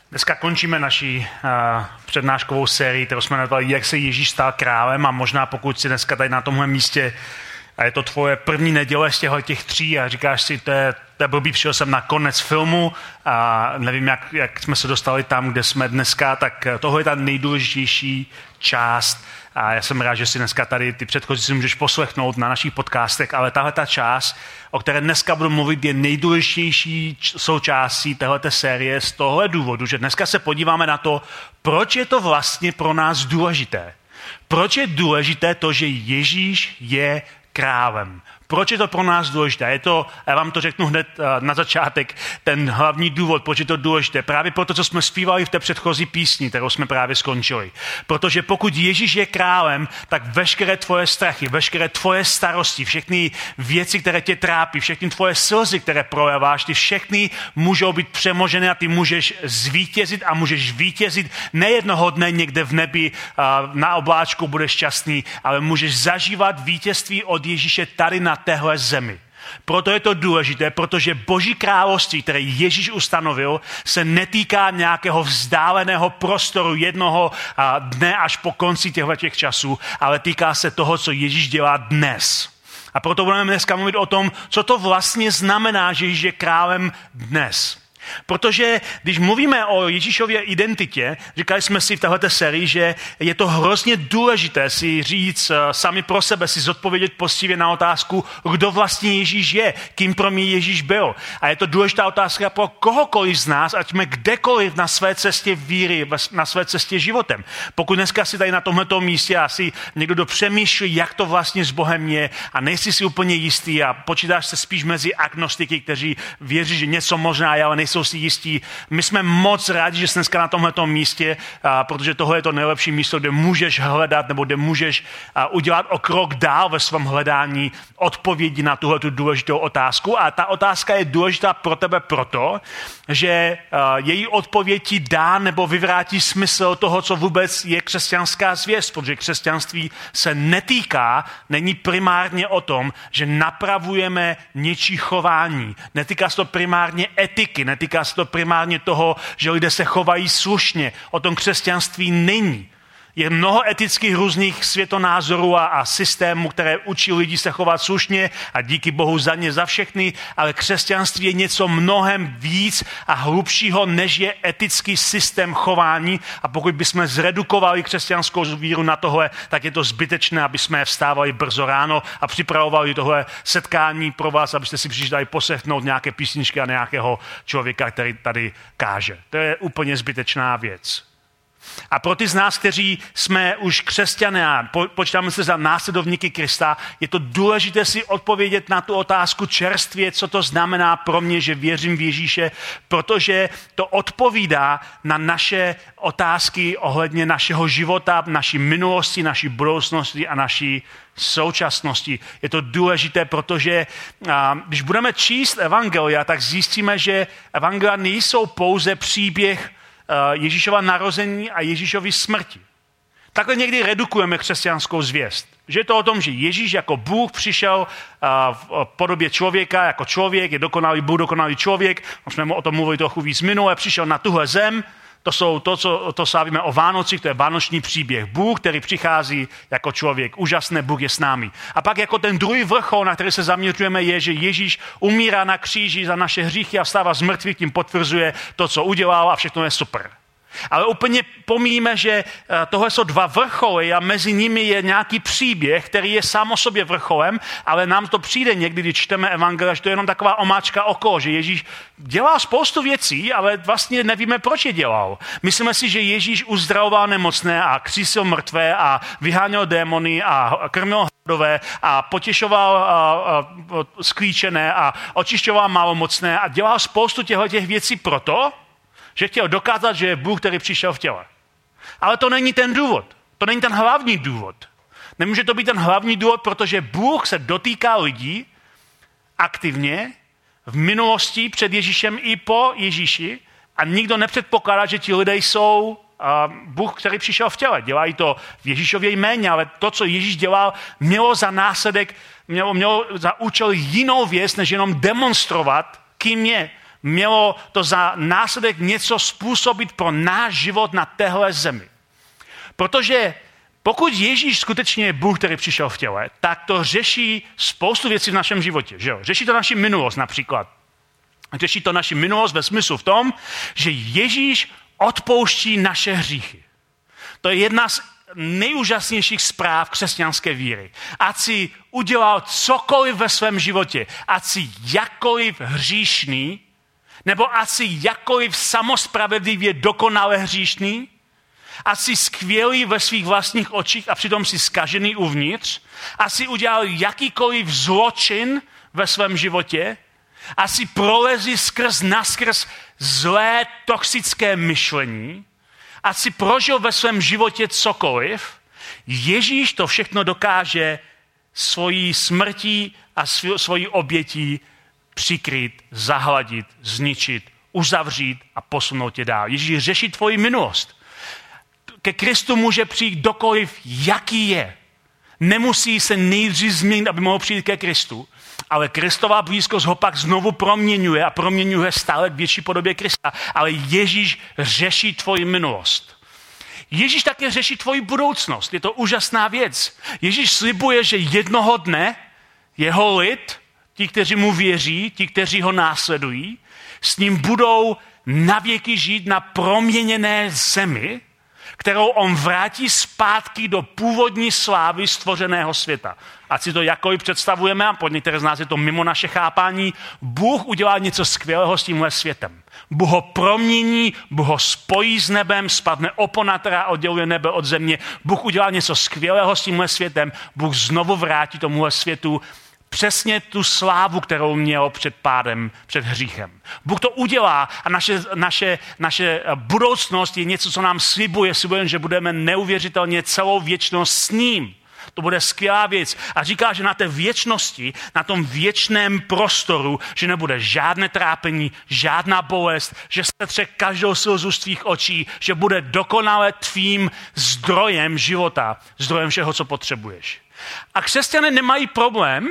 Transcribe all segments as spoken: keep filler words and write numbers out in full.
Dneska končíme naši uh, přednáškovou sérii, kterou jsme nazvali Jak se Ježíš stal králem, a možná pokud si dneska tady na tomhle místě a je to tvoje první neděle z těchto těch tří a říkáš si, to je, to je blbý, přišel jsem na konec filmu a nevím, jak, jak jsme se dostali tam, kde jsme dneska, tak tohle je ta nejdůležitější část. A já jsem rád, že si dneska tady ty předchozí si můžeš poslechnout na našich podcastech, ale tahle ta část, o které dneska budu mluvit, je nejdůležitější součástí téhleté série z tohle důvodu, že dneska se podíváme na to, proč je to vlastně pro nás důležité. Proč je důležité to, že Ježíš je králem. Proč je to pro nás důležité? Je to, já vám to řeknu hned na začátek, ten hlavní důvod, proč je to důležité. Právě proto, co jsme zpívali v té předchozí písni, kterou jsme právě skončili. Protože pokud Ježíš je králem, tak veškeré tvoje strachy, veškeré tvoje starosti, všechny věci, které tě trápí, všechny tvoje slzy, které projeváš, ty všechny můžou být přemoženy a ty můžeš zvítězit a můžeš vítězit nejednoho dne někde v nebi na obláčku budeš šťastný, ale můžeš zažívat vítězství od Ježíše tady na téhle zemi. Proto je to důležité, protože Boží království, které Ježíš ustanovil, se netýká nějakého vzdáleného prostoru jednoho dne až po konci těchto těch časů, ale týká se toho, co Ježíš dělá dnes. A proto budeme dneska mluvit o tom, co to vlastně znamená, že Ježíš je králem dnes. Protože když mluvíme o Ježíšově identitě, říkali jsme si v této sérii, že je to hrozně důležité si říct sami pro sebe, si zodpovědět poctivě na otázku, kdo vlastně Ježíš je, kým pro mě Ježíš byl. A je to důležitá otázka pro kohokoliv z nás, ať jsme kdekoliv na své cestě víry, na své cestě životem. Pokud dneska si tady na tomhleto místě asi někdo dopřemýšlí, jak to vlastně s Bohem je a nejsi si úplně jistý a počítáš se spíš mezi agnostiky, kteří věří, že něco možná je, ale nejsou si jistí. My jsme moc rádi, že jsi dneska na tomhleto místě, a, protože tohle je to nejlepší místo, kde můžeš hledat nebo kde můžeš a, udělat o krok dál ve svém hledání odpovědi na tuhletu důležitou otázku. A ta otázka je důležitá pro tebe proto, že a, její odpověď ti dá nebo vyvrátí smysl toho, co vůbec je křesťanská zvěst, protože křesťanství se netýká, není primárně o tom, že napravujeme něčí chování. Netýká se to primárně etiky, netýká Týká se to primárně toho, že lidé se chovají slušně. O tom křesťanství není. Je mnoho etických různých světonázorů a, a systémů, které učí lidi se chovat slušně a díky Bohu za ně, za všechny, ale křesťanství je něco mnohem víc a hlubšího, než je etický systém chování. A pokud bychom zredukovali křesťanskou víru na tohle, tak je to zbytečné, aby jsme vstávali brzo ráno a připravovali tohle setkání pro vás, abyste si přišli poslechnout nějaké písničky a nějakého člověka, který tady káže. To je úplně zbytečná věc. A pro ty z nás, kteří jsme už křesťané a počítáme se za následovníky Krista, je to důležité si odpovědět na tu otázku čerstvě, co to znamená pro mě, že věřím v Ježíše, protože to odpovídá na naše otázky ohledně našeho života, naší minulosti, naší budoucnosti a naší současnosti. Je to důležité, protože a, když budeme číst evangelia, tak zjistíme, že evangelia nejsou pouze příběh Ježíšova narození a Ježíšovy smrti. Takhle někdy redukujeme křesťanskou zvěst. Že je to o tom, že Ježíš jako Bůh přišel v podobě člověka, jako člověk, je dokonalý Bůh, dokonalý člověk, můžeme o tom mluvit trochu víc minule, přišel na tuhle zem. To jsou to, co to slávíme o Vánocích, to je vánoční příběh. Bůh, který přichází jako člověk. Úžasné, Bůh je s námi. A pak jako ten druhý vrchol, na který se zaměřujeme, je, že Ježíš umírá na kříži za naše hříchy a vstává z mrtvých, tím potvrzuje to, co udělal a všechno je super. Ale úplně pomíjíme, že tohle jsou dva vrcholy a mezi nimi je nějaký příběh, který je sám o sobě vrcholem, ale nám to přijde někdy, když čteme evangelia, že to je jenom taková omáčka okolo, že Ježíš dělal spoustu věcí, ale vlastně nevíme, proč je dělal. Myslíme si, že Ježíš uzdravoval nemocné a křísil mrtvé a vyháněl démony a krmil hladové a potěšoval a, a, sklíčené a očišťoval malomocné a dělal spoustu těchto věcí proto, že chtěl dokázat, že je Bůh, který přišel v těle. Ale to není ten důvod. To není ten hlavní důvod. Nemůže to být ten hlavní důvod, protože Bůh se dotýká lidí aktivně v minulosti před Ježíšem i po Ježíši a nikdo nepředpokládá, že ti lidé jsou uh, Bůh, který přišel v těle. Dělají to v Ježíšově jméně, ale to, co Ježíš dělal, mělo za následek, mělo, mělo za účel jinou věc, než jenom demonstrovat, kým je. mělo to za následek něco způsobit pro náš život na téhle zemi. Protože pokud Ježíš skutečně je Bůh, který přišel v těle, tak to řeší spoustu věcí v našem životě. Že jo? Řeší to naši minulost například. Řeší to naši minulost ve smyslu v tom, že Ježíš odpouští naše hříchy. To je jedna z nejúžasnějších zpráv křesťanské víry. Ať si udělal cokoliv ve svém životě, ať si jakkoliv hříšný, nebo ať si jakkoliv samospravedlivě dokonale hříšný, ať si skvělý ve svých vlastních očích a přitom si zkažený uvnitř, ať si udělal jakýkoliv zločin ve svém životě, ať si prolezí skrz naskrz zlé toxické myšlení, ať si prožil ve svém životě cokoliv, Ježíš to všechno dokáže svojí smrtí a svojí obětí přikrýt, zahladit, zničit, uzavřít a posunout tě dál. Ježíš řeší tvoji minulost. Ke Kristu může přijít kdokoliv, jaký je. Nemusí se nejdřív změnit, aby mohl přijít ke Kristu, ale Kristova blízkost ho pak znovu proměňuje a proměňuje stále k větší podobě Krista. Ale Ježíš řeší tvoji minulost. Ježíš také řeší tvoji budoucnost. Je to úžasná věc. Ježíš slibuje, že jednoho dne jeho lid, ti, kteří mu věří, ti, kteří ho následují, s ním budou navěky žít na proměněné zemi, kterou on vrátí zpátky do původní slávy stvořeného světa. Ať si to jakkoliv představujeme, a pro některé z nás je to mimo naše chápání, Bůh udělá něco skvělého s tímhle světem. Bůh ho promění, Bůh ho spojí s nebem, spadne opona, která odděluje nebe od země. Bůh udělá něco skvělého s tímhle světem, Bůh znovu vrátí tomuhle světu přesně tu slávu, kterou měl před pádem, před hříchem. Bůh to udělá a naše, naše, naše budoucnost je něco, co nám slibuje. Slibuje, že budeme neuvěřitelně celou věčnost s ním. To bude skvělá věc. A říká, že na té věčnosti, na tom věčném prostoru, že nebude žádné trápení, žádná bolest, že setře každou slzu z tvých očí, že bude dokonale tvým zdrojem života, zdrojem všeho, co potřebuješ. A křesťané nemají problém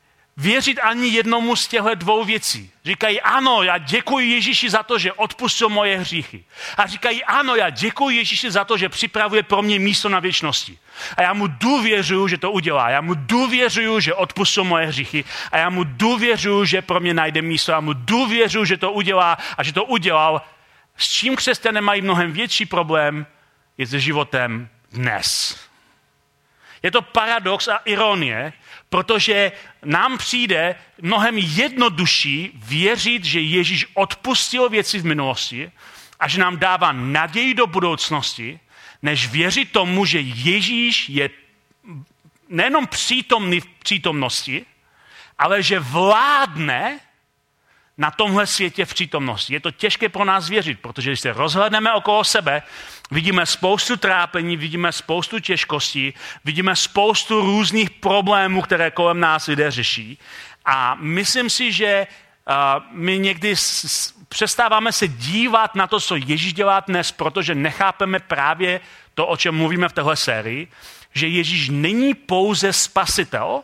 věřit ani jednomu z těchto dvou věcí. Říkají, ano, já děkuji Ježíši za to, že odpustil moje hříchy. A říkají, ano, já děkuji Ježíši za to, že připravuje pro mě místo na věčnosti. A já mu důvěřuju, že to udělá. Já mu důvěřuju, že odpustil moje hříchy. A já mu důvěřuju, že pro mě najde místo. Já mu důvěřuju, že to udělá a že to udělal. S čím křesťané mají mnohem větší problém, je se životem dnes. Je to paradox a ironie, protože nám přijde mnohem jednodušší věřit, že Ježíš odpustil věci v minulosti a že nám dává naději do budoucnosti, než věřit tomu, že Ježíš je nejenom přítomný v přítomnosti, ale že vládne na tomhle světě v přítomnosti. Je to těžké pro nás věřit, protože když se rozhlédneme okolo sebe, vidíme spoustu trápení, vidíme spoustu těžkostí, vidíme spoustu různých problémů, které kolem nás lidé řeší. A myslím si, že uh, my někdy s- přestáváme se dívat na to, co Ježíš dělá dnes, protože nechápeme právě to, o čem mluvíme v téhle sérii, že Ježíš není pouze spasitel,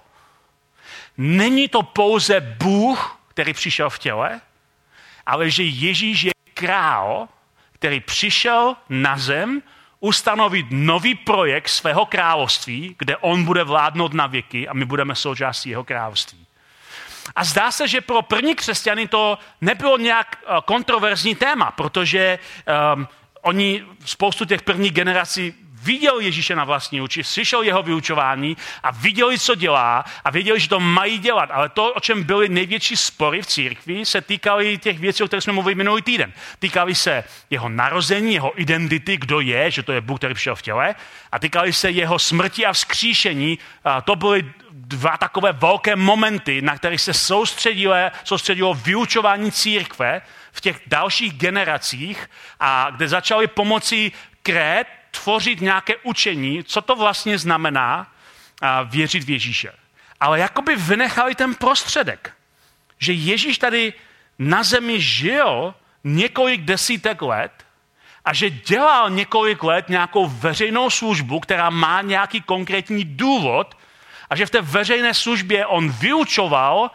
není to pouze Bůh, který přišel v těle, ale že Ježíš je král, který přišel na zem ustanovit nový projekt svého království, kde on bude vládnout na věky a my budeme součástí jeho království. A zdá se, že pro první křesťany to nebylo nějak kontroverzní téma, protože um, oni spoustu těch prvních generací viděl Ježíše na vlastní oči, slyšel jeho vyučování a viděli, co dělá a věděli, že to mají dělat. Ale to, o čem byly největší spory v církvi, se týkaly těch věcí, o kterých jsme mluvili minulý týden. Týkaly se jeho narození, jeho identity, kdo je, že to je Bůh, který přišel v těle, a týkaly se jeho smrti a vzkříšení. A to byly dva takové velké momenty, na kterých se soustředilo, soustředilo vyučování církve v těch dalších generacích a kde začali pomocí kréd tvořit nějaké učení, co to vlastně znamená věřit v Ježíše. Ale jakoby vynechali ten prostředek, že Ježíš tady na zemi žil několik desítek let a že dělal několik let nějakou veřejnou službu, která má nějaký konkrétní důvod a že v té veřejné službě on vyučoval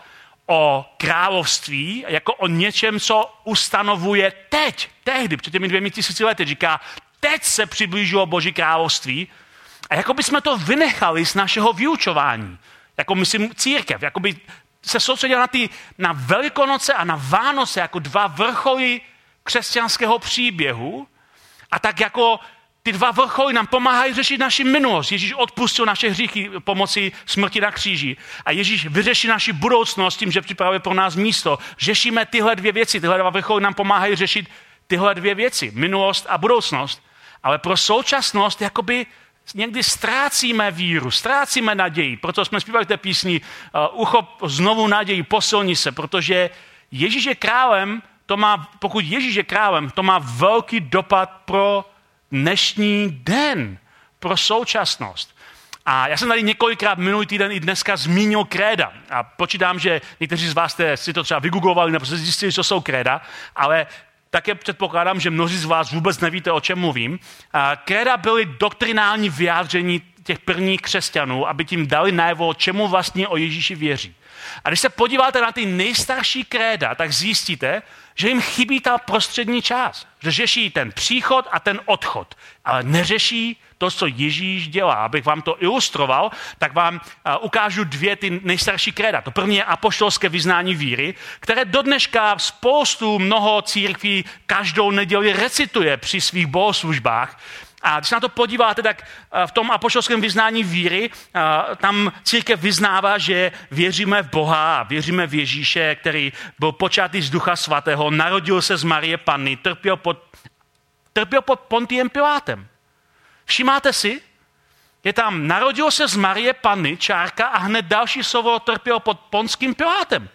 o království, jako o něčem, co ustanovuje teď, tehdy, před těmi dvěmi tisíci lety. Říká, teď se přiblížilo Boží království a jako by jsme to vynechali z našeho vyučování. Jako myslím církev, jako by se soustředila na, ty, na Velikonoce a na Vánoce jako dva vrcholy křesťanského příběhu a tak jako ty dva vrcholy nám pomáhají řešit naši minulost. Ježíš odpustil naše hříchy pomocí smrti na kříži a Ježíš vyřeší naši budoucnost tím, že připravuje pro nás místo. Řešíme tyhle dvě věci, tyhle dva vrcholy nám pomáhají řešit tyhle dvě věci, minulost a budoucnost. Ale pro současnost jakoby někdy ztrácíme víru, ztrácíme naději. Proto jsme zpívali té písni uh, uchop znovu naději, posilni se, protože Ježíš je králem, to má, pokud Ježíš je králem, to má velký dopad pro dnešní den, pro současnost. A já jsem tady několikrát minulý týden i dneska zmínil kréda. A počítám, že někteří z vás jste si to třeba vygooglovali nebo jste zjistili, co jsou kréda, ale také předpokládám, že mnozí z vás vůbec nevíte, o čem mluvím. A kréda byly doktrinální vyjádření těch prvních křesťanů, aby tím dali najevo, čemu vlastně o Ježíši věří. A když se podíváte na ty nejstarší kréda, tak zjistíte, že jim chybí ta prostřední část. Že řeší ten příchod a ten odchod, ale neřeší to, co Ježíš dělá. Abych vám to ilustroval, tak vám ukážu dvě ty nejstarší kréda. To první je apoštolské vyznání víry, které do dneška spoustu mnoho církví každou neděli recituje při svých bohoslužbách. A když se na to podíváte, tak v tom apoštolském vyznání víry tam církev vyznává, že věříme v Boha a věříme v Ježíše, který byl počatý z Ducha Svatého, narodil se z Marie Panny, trpěl pod, trpěl pod Pontiem Pilátem. Všimáte si? Je tam narodil se z Marie Panny, čárka, a hned další slovo trpěl pod Ponským Pilátem.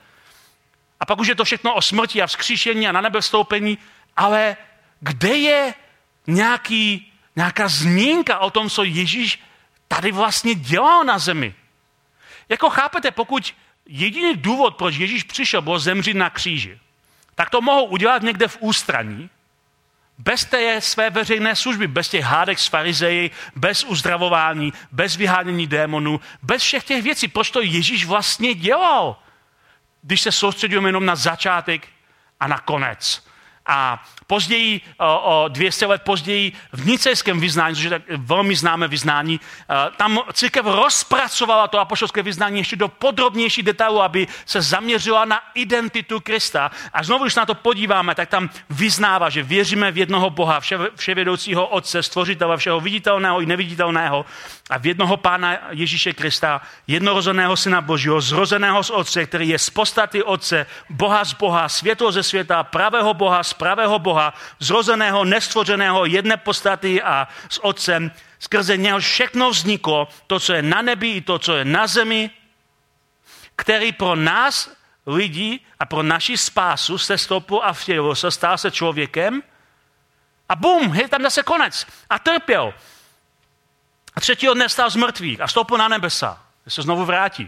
A pak už je to všechno o smrti a vzkříšení a na nebe vstoupení, ale kde je nějaký Nějaká zmínka o tom, co Ježíš tady vlastně dělal na zemi. Jako chápete, pokud jediný důvod, proč Ježíš přišel, bylo zemřít na kříži, tak to mohou udělat někde v ústraní, bez té své veřejné služby, bez těch hádek s farizeji, bez uzdravování, bez vyhánění démonů, bez všech těch věcí. Proč to Ježíš vlastně dělal, když se soustředujeme jenom na začátek a na konec? A později, o, o dvě stě let později v nicejském vyznání, což je tak velmi známé vyznání, tam církev rozpracovala to apoštolské vyznání ještě do podrobnější detailu, aby se zaměřila na identitu Krista. A znovu, když na to podíváme, tak tam vyznává, že věříme v jednoho Boha, vše, vševědoucího Otce, stvořitele všeho viditelného i neviditelného a v jednoho Pána Ježíše Krista, jednorozeného Syna Božího, zrozeného z Otce, který je z podstaty Otce, Boha z Boha, světlo ze světa, pravého Boha z pravého Boha, zrozeného, nestvořeného, jedné podstaty a s Otcem, skrze něho všechno vzniklo, to, co je na nebi i to, co je na zemi, který pro nás lidi a pro naši spásu se stoupil a vtělil se, stal se člověkem a bum, je tam zase konec. A trpěl. A třetího dne stál z mrtvých a stoupil na nebesa. Se znovu vrátí.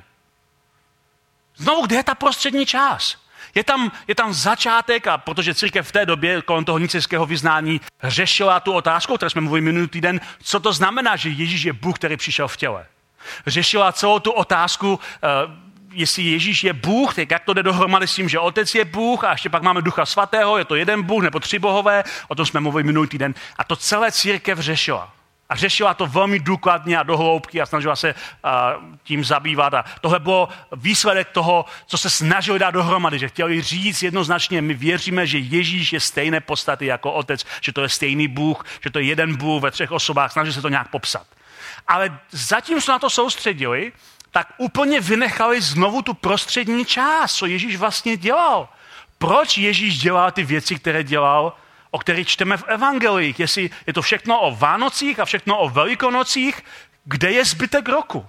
Znovu, kde je ta prostřední část? Je tam, je tam začátek, a protože církev v té době kolem toho nicejského vyznání řešila tu otázku, o které jsme mluvili minulý týden, co to znamená, že Ježíš je Bůh, který přišel v těle. Řešila celou tu otázku, uh, jestli Ježíš je Bůh, tak jak to jde dohromady s tím, že Otec je Bůh a ještě pak máme Ducha Svatého, je to jeden Bůh nebo tři bohové, o tom jsme mluvili minulý týden. A to celé církev řešila. A řešila to velmi důkladně a dohloubky a snažila se uh, tím zabývat. A tohle bylo výsledek toho, co se snažili dát dohromady, že chtěli říct jednoznačně, my věříme, že Ježíš je stejné podstaty jako Otec, že to je stejný Bůh, že to je jeden Bůh ve třech osobách, snažili se to nějak popsat. Ale zatím se na to soustředili, tak úplně vynechali znovu tu prostřední část, co Ježíš vlastně dělal. Proč Ježíš dělal ty věci, které dělal, o kterých čteme v evangelích? Jestli je to všechno o Vánocích a všechno o Velikonocích, kde je zbytek roku?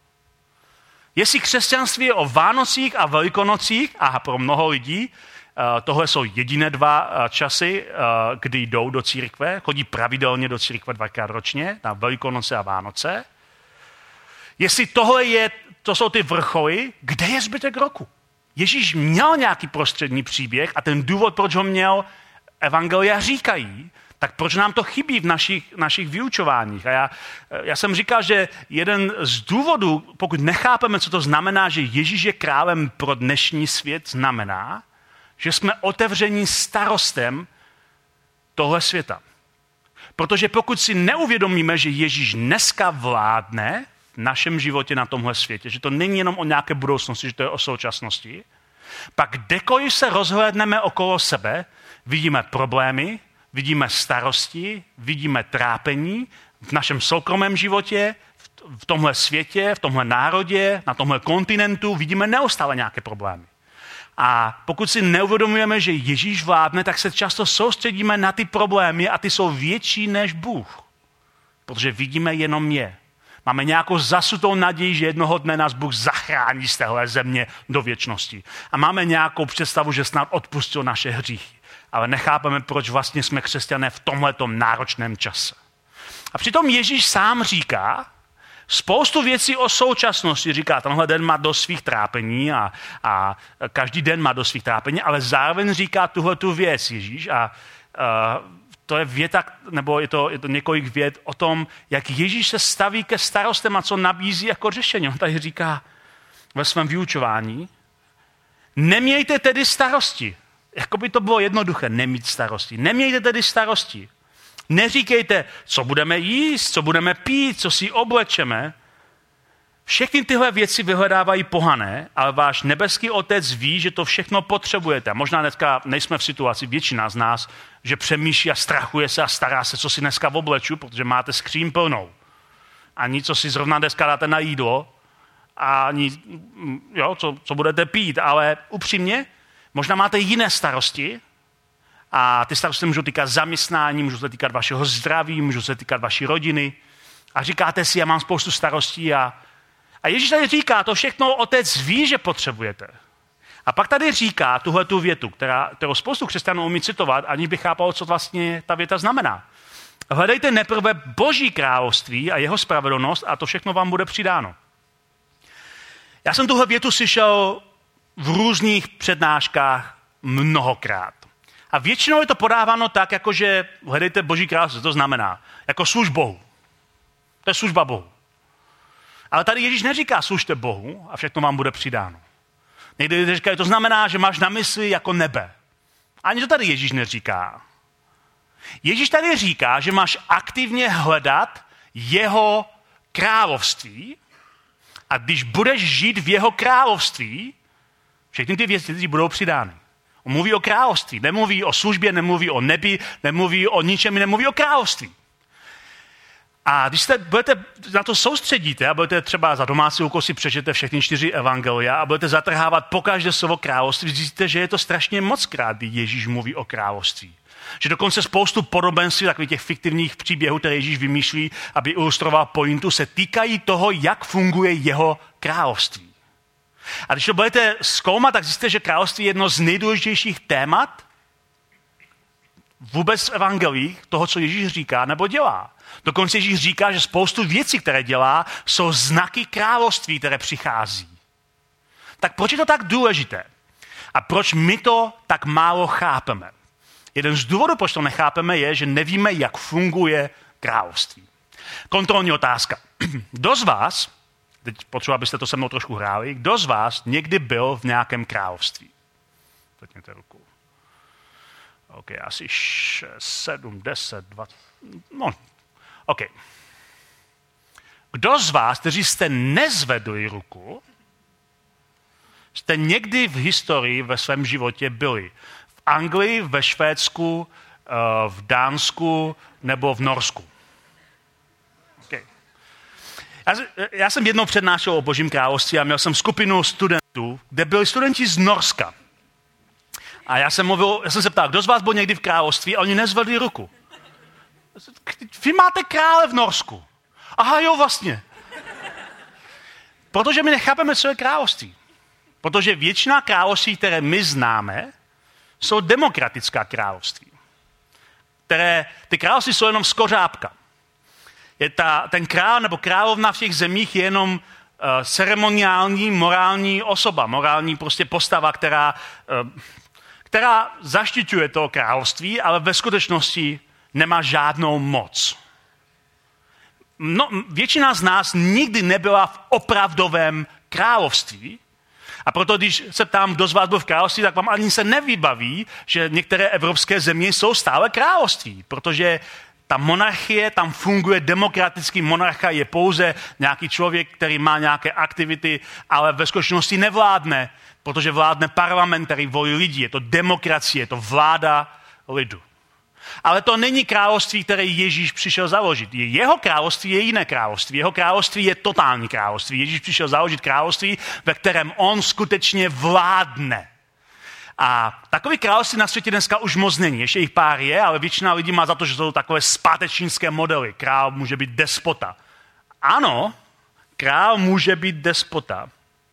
Jestli křesťanství je o Vánocích a Velikonocích, a pro mnoho lidí, tohle jsou jediné dva časy, kdy jdou do církve, chodí pravidelně do církve dvakrát ročně, na Velikonoce a Vánoce. Jestli tohle je, to jsou ty vrcholy, kde je zbytek roku? Ježíš měl nějaký prostřední příběh a ten důvod, proč ho měl, evangelia říkají, tak proč nám to chybí v našich, našich vyučováních? A já, já jsem říkal, že jeden z důvodů, pokud nechápeme, co to znamená, že Ježíš je králem pro dnešní svět, znamená, že jsme otevření starostem tohle světa. Protože pokud si neuvědomíme, že Ježíš dneska vládne v našem životě na tomhle světě, že to není jenom o nějaké budoucnosti, že to je o současnosti, pak kdekoliv se rozhlédneme okolo sebe, vidíme problémy, vidíme starosti, vidíme trápení v našem soukromém životě, v tomhle světě, v tomhle národě, na tomhle kontinentu, vidíme neustále nějaké problémy. A pokud si neuvědomujeme, že Ježíš vládne, tak se často soustředíme na ty problémy a ty jsou větší než Bůh. Protože vidíme jenom je. Máme nějakou zasutou naději, že jednoho dne nás Bůh zachrání z téhle země do věčnosti. A máme nějakou představu, že snad odpustil naše hříchy. Ale nechápeme, proč vlastně jsme křesťané v tomhletom náročném čase. A přitom Ježíš sám říká spoustu věcí o současnosti. Říká, tenhle den má do svých trápení a, a každý den má do svých trápení, ale zároveň říká tuhletu věc Ježíš. A, a to je věta, nebo je to, je to několik vět o tom, jak Ježíš se staví ke starostem a co nabízí jako řešení. On tady říká ve svém vyučování, nemějte tedy starosti. Jakoby to bylo jednoduché, nemít starosti. Nemějte tedy starosti. Neříkejte, co budeme jíst, co budeme pít, co si oblečeme. Všechny tyhle věci vyhledávají pohané, ale váš nebeský otec ví, že to všechno potřebujete. Možná dneska nejsme v situaci, většina z nás, že přemýšlí a strachuje se a stará se, co si dneska obleču, protože máte skříň plnou. Ani co si zrovna dneska dáte na jídlo, ani jo, co, co budete pít, ale upřímně, možná máte jiné starosti a ty starosti můžou týkat zaměstnání, můžou se týkat vašeho zdraví, můžou se týkat vaší rodiny. A říkáte si, já mám spoustu starostí a, a Ježíš tady říká, to všechno otec ví, že potřebujete. A pak tady říká tuhletu větu, která, kterou spoustu křesťanů umí citovat, aniž by chápalo, co vlastně ta věta znamená. Hledejte nejprve Boží království a jeho spravedlnost a to všechno vám bude přidáno. Já jsem tuhle větu slyšel v různých přednáškách mnohokrát. A většinou je to podáváno tak, jako že hledejte Boží království, to znamená, jako služ Bohu. To je služba Bohu. Ale tady Ježíš neříká služte Bohu a všechno vám bude přidáno. Někdy říká, to znamená, že máš na mysli jako nebe. Ani to tady Ježíš neříká. Ježíš tady říká, že máš aktivně hledat jeho království a když budeš žít v jeho království, všechny ty věci budou přidány. On mluví o království, nemluví o službě, nemluví o nebi, nemluví o ničem, nemluví o království. A když se budete na to soustředíte a budete třeba za domácí úkol si přečtěte všechny čtyři evangelia a budete zatrhávat pokaždé slovo království, zjistíte, že je to strašně mockrát, kdy Ježíš mluví o království. Že dokonce spoustu podobenství, takových těch fiktivních příběhů, které Ježíš vymýšlí, aby ilustroval pointu, se týkají toho, jak funguje jeho království. A když to budete zkoumat, tak zjistíte, že království je jedno z nejdůležitějších témat vůbec v evangelích toho, co Ježíš říká nebo dělá. Dokonce Ježíš říká, že spoustu věcí, které dělá, jsou znaky království, které přichází. Tak proč je to tak důležité? A proč my to tak málo chápeme? Jeden z důvodů, proč to nechápeme, je, že nevíme, jak funguje království. Kontrolní otázka. Kdo z vás, teď potřebuji, abyste to se mnou trošku hráli, kdo z vás někdy byl v nějakém království? Zvedněte ruku. OK, asi šest, sedm, deset, dvacet, no, OK. Kdo z vás, kteří jste nezvedli ruku, jste někdy v historii ve svém životě byli v Anglii, ve Švédsku, v Dánsku nebo v Norsku? Okay. Já, já jsem jednou přednášel o Božím království a měl jsem skupinu studentů, kde byli studenti z Norska. A já jsem, mluvil, já jsem se ptal, kdo z vás byl někdy v království a oni nezvedli ruku. Vy máte krále v Norsku. Aha, jo, vlastně. Protože my nechápeme, co je království. Protože většina království, které my známe, jsou demokratická království. Které, ty království jsou jenom skořápka. Je ta, ten král nebo královna v těch zemích je jenom uh, ceremoniální, morální osoba, morální prostě postava, která, uh, která zaštiťuje to království, ale ve skutečnosti nemá žádnou moc. No, většina z nás nikdy nebyla v opravdovém království, a proto, když se ptám, kdo z vás byl v království, tak vám ani se nevybaví, že některé evropské země jsou stále království, protože ta monarchie tam funguje demokraticky, monarcha je pouze nějaký člověk, který má nějaké aktivity, ale ve skutečnosti nevládne, protože vládne parlament, který volí lidi. Je to demokracie, je to vláda lidu. Ale to není království, které Ježíš přišel založit. Jeho království je jiné království. Jeho království je totální království. Ježíš přišel založit království, ve kterém on skutečně vládne. A takový království na světě dneska už moc není. Ještě jich pár je, ale většina lidí má za to, že jsou takové zpátečnické modely. Král může být despota. Ano, král může být despota.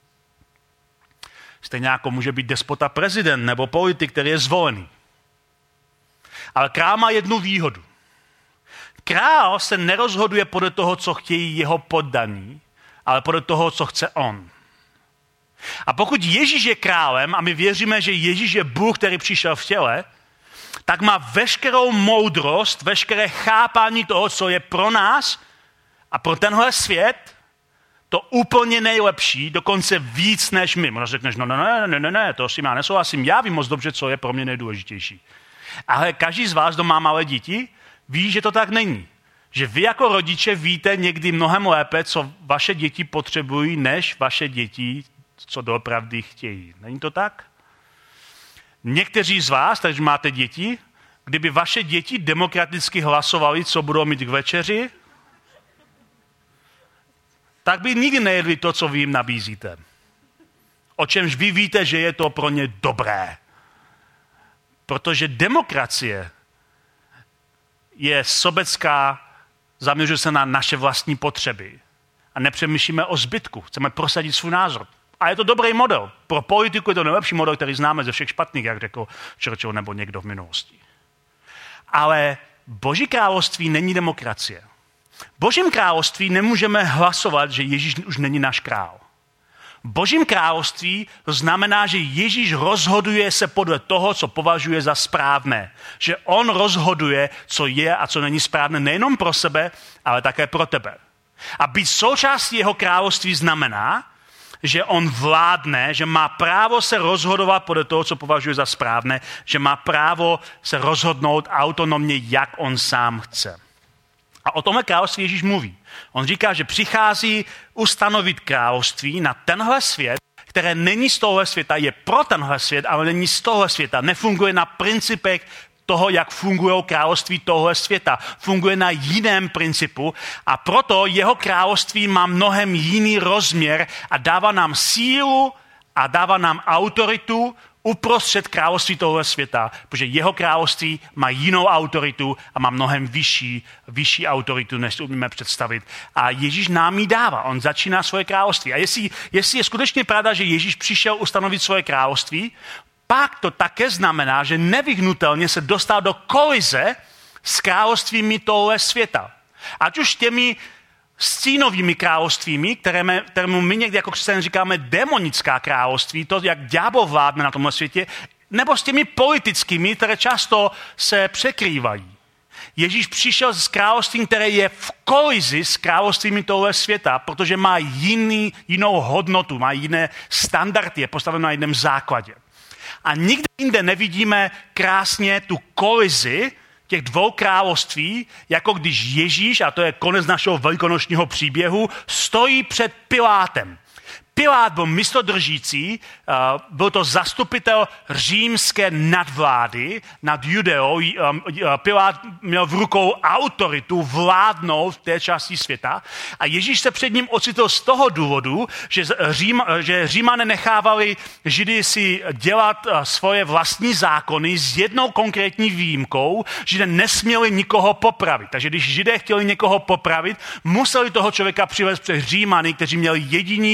Stejně jako může být despota prezident nebo politik, který je zvolený. Ale král má jednu výhodu. Král se nerozhoduje podle toho, co chtějí jeho poddaní, ale podle toho, co chce on. A pokud Ježíš je králem a my věříme, že Ježíš je Bůh, který přišel v těle, tak má veškerou moudrost, veškeré chápání toho, co je pro nás a pro tenhle svět, to úplně nejlepší, dokonce víc než my. Možná řekneš, no, no, ne, ne, ne, ne, to si já nesouhlasím, já vím moc dobře, co je pro mě nejdůležitější. Ale každý z vás, kdo má malé děti, ví, že to tak není. Že vy jako rodiče víte někdy mnohem lépe, co vaše děti potřebují, než vaše děti, co doopravdy chtějí. Není to tak? Někteří z vás, takže máte děti, kdyby vaše děti demokraticky hlasovali, co budou mít k večeři, tak by nikdy nejedli to, co vy jim nabízíte. O čemž vy víte, že je to pro ně dobré. Protože demokracie je sobecká, zaměřuje se na naše vlastní potřeby. A nepřemýšlíme o zbytku. Chceme prosadit svůj názor. A je to dobrý model. Pro politiku je to nejlepší model, který známe ze všech špatných, jak řekl Churchill nebo někdo v minulosti. Ale Boží království není demokracie. V Božím království nemůžeme hlasovat, že Ježíš už není náš král. V Božím království to znamená, že Ježíš rozhoduje se podle toho, co považuje za správné. Že on rozhoduje, co je a co není správné nejenom pro sebe, ale také pro tebe. A být součástí jeho království znamená, že on vládne, že má právo se rozhodovat podle toho, co považuje za správné, že má právo se rozhodnout autonomně, jak on sám chce. A o tomhle království Ježíš mluví. On říká, že přichází ustanovit království na tenhle svět, které není z tohle světa, je pro tenhle svět, ale není z tohle světa. Nefunguje na principech toho, jak fungují království tohle světa. Funguje na jiném principu a proto jeho království má mnohem jiný rozměr a dává nám sílu a dává nám autoritu uprostřed království tohle světa, protože jeho království má jinou autoritu a má mnohem vyšší, vyšší autoritu, než si umíme představit. A Ježíš nám ji dává. On začíná svoje království. A jestli, jestli je skutečně pravda, že Ježíš přišel ustanovit svoje království, pak to také znamená, že nevyhnutelně se dostal do kolize s královstvími tohle světa. Ať už těmi stínovými královstvími, které, kterému my někdy jako křesťané říkáme demonická království, to, jak ďábel vládne na tomhle světě, nebo s těmi politickými, které často se překrývají. Ježíš přišel s královstvím, které je v kolizi s královstvími tohle světa, protože má jiný, jinou hodnotu, má jiné standardy, je postaven na jiném základě. A nikde jinde nevidíme krásně tu kolizi těch dvou království, jako když Ježíš, a to je konec našeho velikonočního příběhu, stojí před Pilátem. Pilát byl místodržící, byl to zastupitel římské nadvlády nad Judeou. Pilát měl v rukou autoritu vládnout v té části světa a Ježíš se před ním ocitl z toho důvodu, že, Řím, že Římané nechávali Židy si dělat svoje vlastní zákony s jednou konkrétní výjimkou, že nesměli nikoho popravit. Takže když Židé chtěli někoho popravit, museli toho člověka přivést před Římany, kteří měli jediní v rukou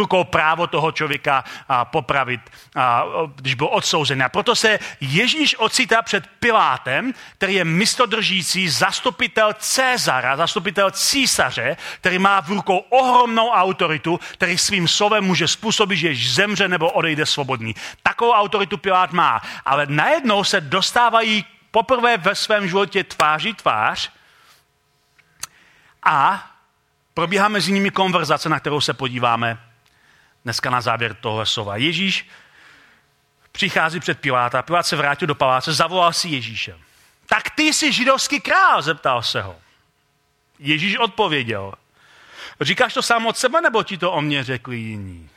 rukou právo toho člověka a, popravit, a, když byl odsouzen. A proto se Ježíš ocitá před Pilátem, který je místodržící zastupitel Cezara, zastupitel císaře, který má v rukou ohromnou autoritu, který svým slovem může způsobit, že Ježíš zemře nebo odejde svobodný. Takovou autoritu Pilát má. Ale najednou se dostávají poprvé ve svém životě tváří tvář a probíhá mezi nimi konverzace, na kterou se podíváme dneska na závěr tohle slova. Ježíš přichází před Piláta, Pilát se vrátil do paláce, zavolal si Ježíše. Tak ty jsi židovský král, zeptal se ho. Ježíš odpověděl. Říkáš to sám od sebe, nebo ti to o mě řekli jiní?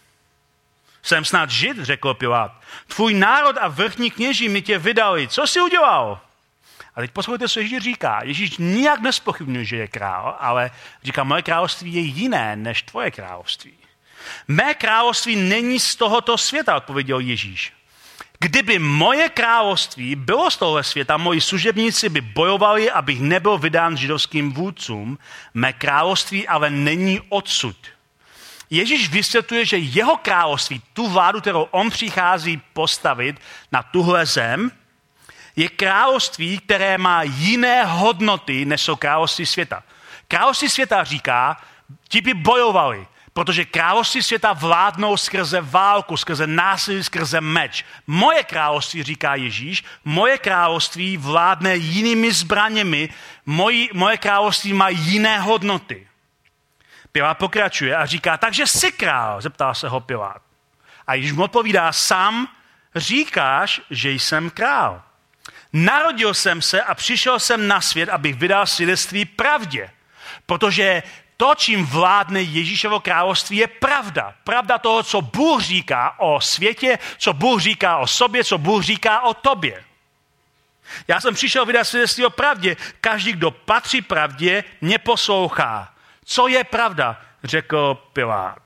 Jsem snad žid, řekl Pilát. Tvůj národ a vrchní kněží mi tě vydali. Co jsi udělal? A teď poslouchejte, co Ježíš říká. Ježíš nijak nespochybňuje, že je král, ale říká, moje království je jiné než tvoje království. Mé království není z tohoto světa, odpověděl Ježíš. Kdyby moje království bylo z tohoto světa, moji služebníci by bojovali, abych nebyl vydán židovským vůdcům. Mé království ale není odsud. Ježíš vysvětluje, že jeho království, tu vládu, kterou on přichází postavit na tuhle zem, je království, které má jiné hodnoty, než jsou království světa. Království světa říká, ti by bojovali, protože království světa vládnou skrze válku, skrze násilí, skrze meč. Moje království, říká Ježíš, moje království vládne jinými zbraněmi, moji, moje království má jiné hodnoty. Pilát pokračuje a říká, takže jsi král, zeptal se ho Pilát. A Ježíš mu odpovídá, sám říkáš, že jsem král. Narodil jsem se a přišel jsem na svět, abych vydal svědectví pravdě. Protože to, čím vládne Ježíšovo království, je pravda. Pravda toho, co Bůh říká o světě, co Bůh říká o sobě, co Bůh říká o tobě. Já jsem přišel vydat svědectví o pravdě. Každý, kdo patří pravdě, mě poslouchá. Co je pravda, řekl Pilát.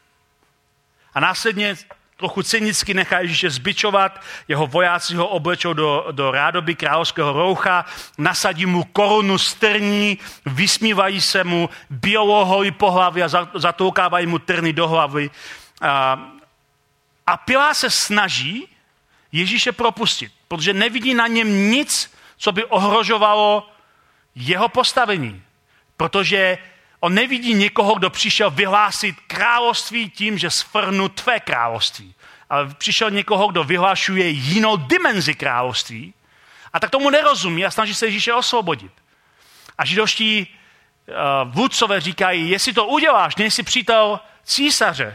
A následně trochu cynicky nechá Ježíše zbičovat, jeho vojáci ho oblečou do, do rádoby královského roucha, nasadí mu korunu z trní, vysmívají se mu, bijou ho po hlavě a zatoukávají mu trny do hlavy. A, a Pilát se snaží Ježíše propustit, protože nevidí na něm nic, co by ohrožovalo jeho postavení. Protože on nevidí někoho, kdo přišel vyhlásit království tím, že svrhnu tvé království. Ale přišel někoho, kdo vyhlašuje jinou dimenzi království a tak tomu nerozumí a snaží se Ježíše osvobodit. A židovští uh, vůdcové říkají, jestli to uděláš, nejsi přítel císaře.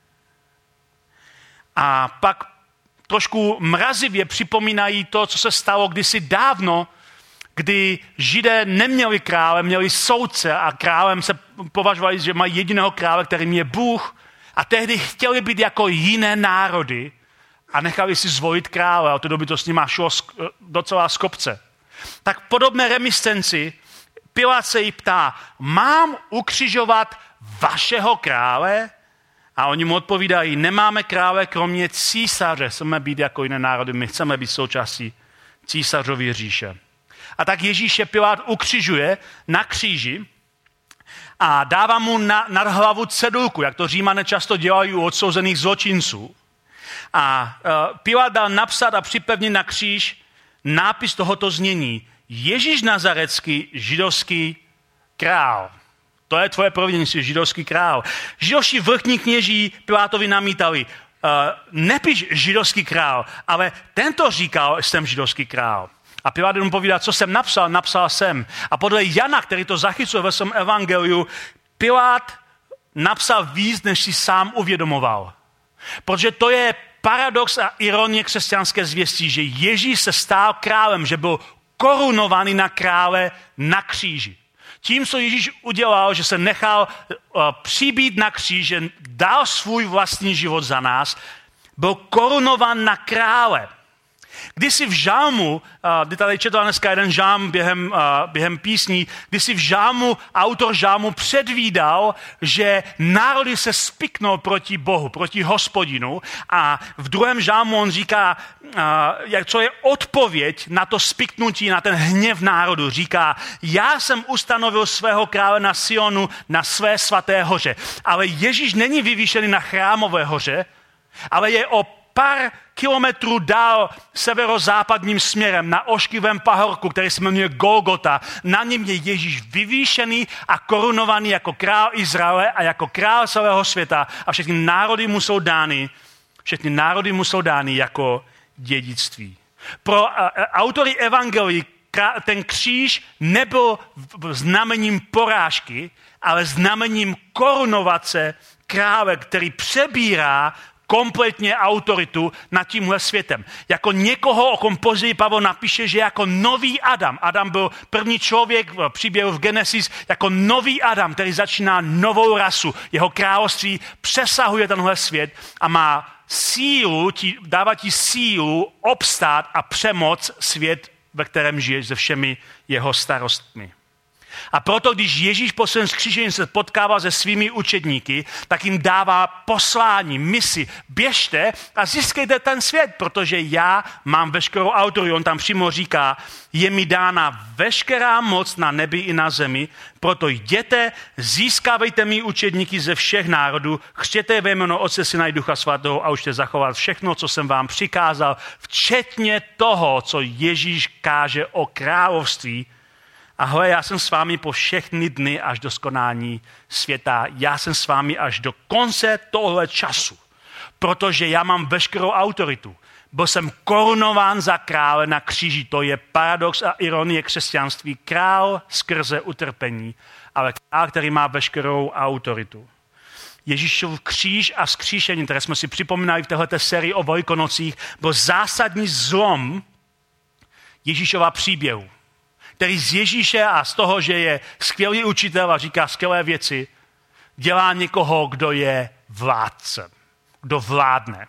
A pak trošku mrazivě připomínají to, co se stalo kdysi dávno, kdy Židé neměli krále, měli soudce a králem se považovali, že mají jediného krále, kterým je Bůh. A tehdy chtěli být jako jiné národy a nechali si zvolit krále. A od té doby to s nima šlo docela z kopce. Tak podobné reminiscenci Pilát se jí ptá, mám ukřižovat vašeho krále? A oni mu odpovídají, nemáme krále kromě císaře. Chceme být jako jiné národy, my chceme být součástí císařovy říše. A tak Ježíše Pilát ukřižuje na kříži a dává mu na, nad hlavu cedulku, jak to Římané často dělají u odsouzených zločinců. A uh, Pilát dal napsat a připevnit na kříž nápis tohoto znění. Ježíš Nazarecký, židovský král. To je tvoje provinění, jsi židovský král. Židovští vrchní kněží Pilátovi namítali, uh, nepíš židovský král, ale tento říkal, jsem židovský král. A Pilát mu povídá, co jsem napsal, napsal jsem. A podle Jana, který to zachycuje ve svém evangeliu, Pilát napsal víc, než si sám uvědomoval. Protože to je paradox a ironie křesťanské zvěstí, že Ježíš se stal králem, že byl korunovaný na krále na kříži. Tím, co Ježíš udělal, že se nechal uh, přibít na kříž, že dal svůj vlastní život za nás, byl korunovan na krále. Když si v žálmu, kdy tady četl dneska jeden žálm během, během písní, když si v žálmu, autor žálmu předvídal, že národy se spiknou proti Bohu, proti Hospodinu, a v druhém žálmu on říká, co je odpověď na to spiknutí, na ten hněv národu. Říká, já jsem ustanovil svého krále na Sionu, na své svaté hoře. Ale Ježíš není vyvýšený na Chrámové hoře, ale je o pár kilometrů dál severozápadním směrem na ošklivém pahorku, který se jmenuje Golgota. Na něm je Ježíš vyvýšený a korunovaný jako král Izraele a jako král celého světa, a všechny národy mu jsou dány, všechny národy mu jsou dány jako dědictví. Pro uh, autory evangelií ten kříž nebyl znamením porážky, ale znamením korunovace krále, který přebírá kompletně autoritu nad tímhle světem. Jako někoho, o kom později Pavel napíše, že jako nový Adam. Adam byl první člověk v příběhu v Genesis, jako nový Adam, který začíná novou rasu. Jeho království přesahuje tenhle svět a má sílu, tí, dává ti sílu obstát a přemoc svět, ve kterém žiješ, se všemi jeho starostmi. A proto, když Ježíš po svém vzkříšení se potkává se svými učedníky, tak jim dává poslání, misi. Běžte a získejte ten svět, protože já mám veškerou autoritu. On tam přímo říká, je mi dána veškerá moc na nebi i na zemi, proto jděte, získávejte mý učedníky ze všech národů, křtěte ve jméno Otce, Syna i Ducha Svatého a učte zachovat všechno, co jsem vám přikázal, včetně toho, co Ježíš káže o království. A hle, já jsem s vámi po všechny dny až do skonání světa. Já jsem s vámi až do konce tohle času, protože já mám veškerou autoritu. Byl jsem korunován za krále na kříži. To je paradox a ironie křesťanství. Král skrze utrpení, ale král, který má veškerou autoritu. Ježíšův kříž a vzkříšení, které jsme si připomínali v této sérii o Velikonocích, byl zásadní zlom Ježíšova příběhu, který z Ježíše a z toho, že je skvělý učitel a říká skvělé věci, dělá někoho, kdo je vládcem, kdo vládne.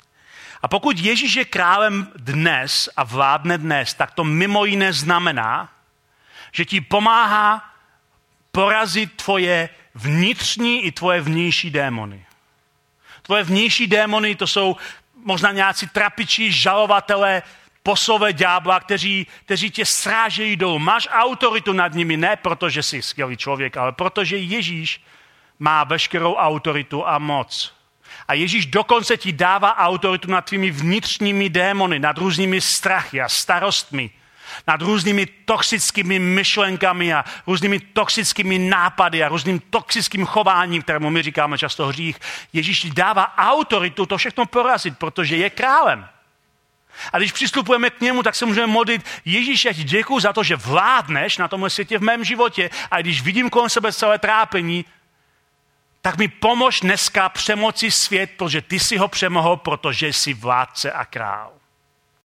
A pokud Ježíš je králem dnes a vládne dnes, tak to mimo jiné znamená, že ti pomáhá porazit tvoje vnitřní i tvoje vnější démony. Tvoje vnější démony, to jsou možná nějací trapiči, žalovatelé, poslové ďábla, kteří, kteří tě srážejí dolů. Máš autoritu nad nimi, ne protože jsi skvělý člověk, ale protože Ježíš má veškerou autoritu a moc. A Ježíš dokonce ti dává autoritu nad tvými vnitřními démony, nad různými strachy a starostmi, nad různými toxickými myšlenkami a různými toxickými nápady a různým toxickým chováním, kterému my říkáme často hřích. Ježíš ti dává autoritu to všechno porazit, protože je králem. A když přistupujeme k němu, tak se můžeme modlit, Ježíš, já ti děkuju za to, že vládneš na tomhle světě v mém životě, a když vidím kolem sebe celé trápení, tak mi pomož dneska přemoci svět, protože ty si ho přemohl, protože jsi vládce a král.